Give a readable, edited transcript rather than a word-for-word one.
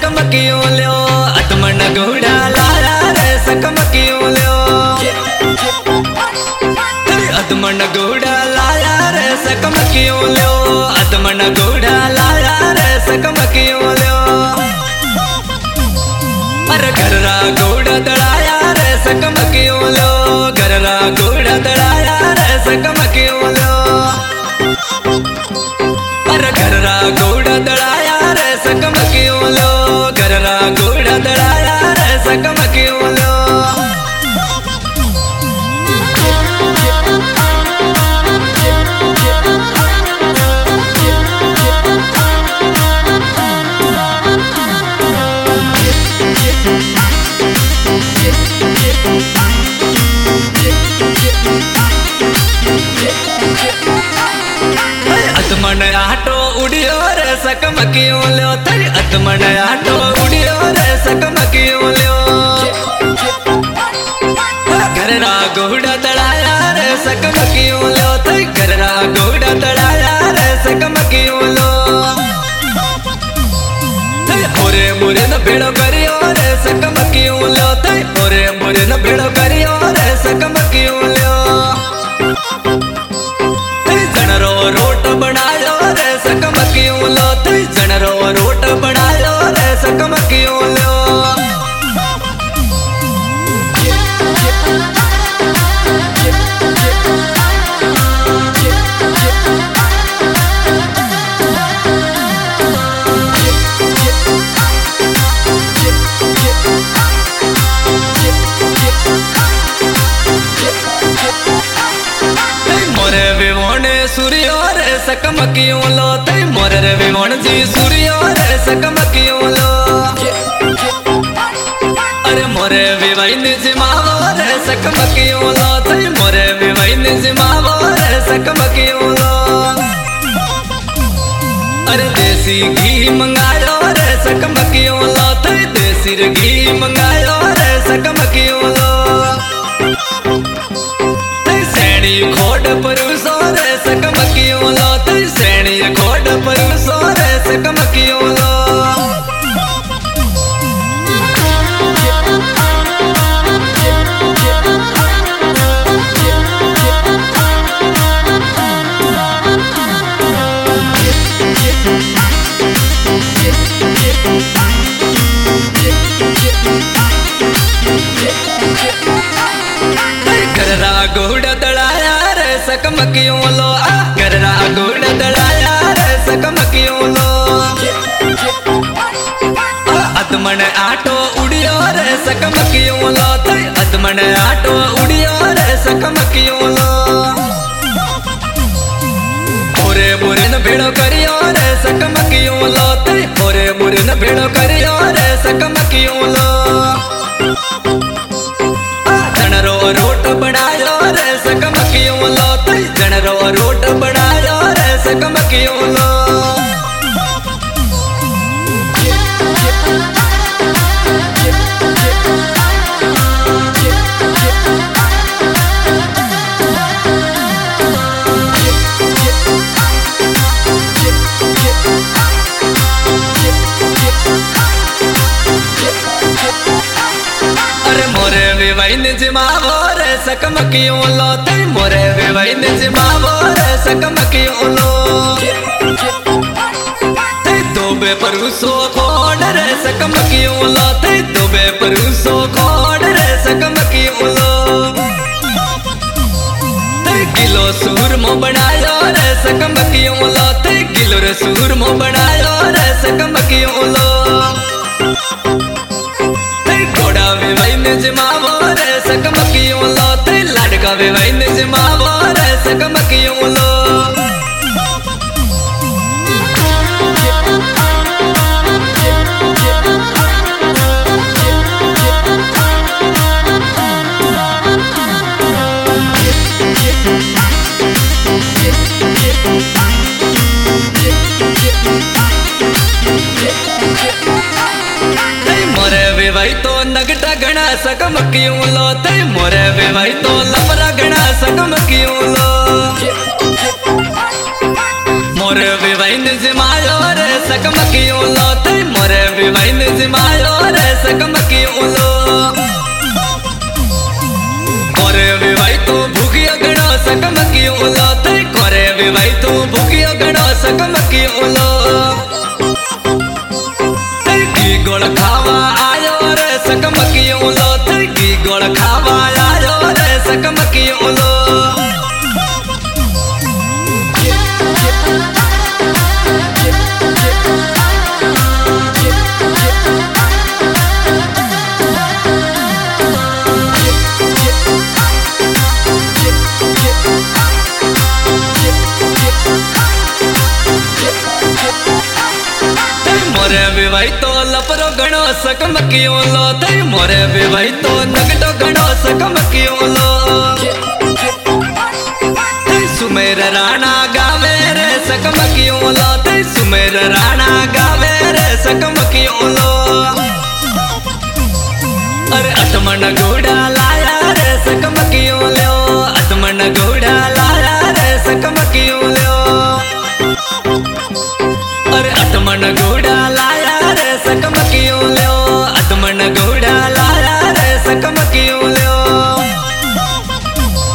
सकमकियों ल्यो अतमन घोड़ा लाया रे सकमकियों ल्यो अतमन घोड़ा लाया रे सकमकियों ल्यो अतमन घोड़ा लाया रे सकमकियों ल्यो अरे घररा घोड़ा दड़ाया रे सकमकियों ल्यो घररा घोड़ा दड़ाया रे सकमकियों ल्यो अरे घररा घोड़ा दड़ाया रे सकमकियों ल्यो घररा घोड़ा दड़ाया रे सकमकियों ल्यो अतमन आटो उड़ियो रे सकमकियों ल्यो तेरी अतमन आटो उड़ियो रे सकमकियों ल्यो घररा घोड़ा दड़ाया रे सकमकियों ल्यो तेरी घररा घोड़ा दड़ाया रे सकमकियों ल्यो ओरे बुरे न भेड़ो करियो रे सकमकियों ल्यो तेरी ओरे बुरे न भेड़ो करियो रे सकमकियों ल्यो जनरो रोट बनायो रे सकमकियों ल्यो तेरी जनरो रोट बनायो रे सकमकियों ल्यो मोरे विवण सूर्यो रे सकमकियों लो ते मोरे रे विवण जी सूर्यो रे सकमकियों लो अरे मोरे विवण जी मावो रे सकमकियों लो ते मोरे विवण जी मावो रे सकमकियों लो अरे देसी घी मंगायो रे सकमकियों लो ते देसी घी मंगायो रे सकमकियों लो खोड़ परूसो रे सकमकियों लो तेरी श्रेणी खोड़ परूसो रे सकमकियों लो घररा घोड़ा दड़ाया रे सकमकियों लो घररा घोड़ा दड़ाया रे सकमकियों लो अतमन आटो उड़ियो रे सकमकियों लो अतमन आटो उड़ियो रे सकमकियों लो ओरे बुरे न भेड़ो करियो रे सकमकियों लो ओरे बुरे न भेड़ो करियो रे सकमकियों लो जनरो रोट बनायो रे सकमकियों लो जनरो रोट बनायो रे सकमकियों लो मोरे विवैन जिमावो रे सकमकियों लो ते मोरे विवैन जिमावो रे सकमकियों लो ते दोबे परूसो खोड़ रे सकमकियों लो ते दोबे परूसो खोड़ रे सकमकियों लो ते किलो सूरमो बनायो रे सकमकियों लो ते किलो रे सूरमो बनायो रे सकमकियों लो घोड़ा विवैन जिमावो रे सकमकियों लो ते लाडका विवैन जिमावो रे सकमकियों लो मोरे विवै तो नगटा घना सकमकियों लो ते मोरे विवै तो लपरा घना सकमकियों लो मोरे विवैन जिमायो रे सकमकियों लो ते मोरे विवैन सकमकियों लो तई करे विवाई तू भूखियो गणो सकमकियों लो तई की गोड़ खावा आयो रे सकमकियों लो तई की गोड़ खावा आयो रे सकमकियों लो मोरे विवाई तो लपरो गणो सकमकियों लो तई मोरे विवाई तो नगटो गणो सकमकियों लो तई सुमेर राणा गावे रे सकमकियों लो तई सुमेर राणा गावे रे सकमकियों लो अरे अटमन घोड़ा लाया रे सकमकियों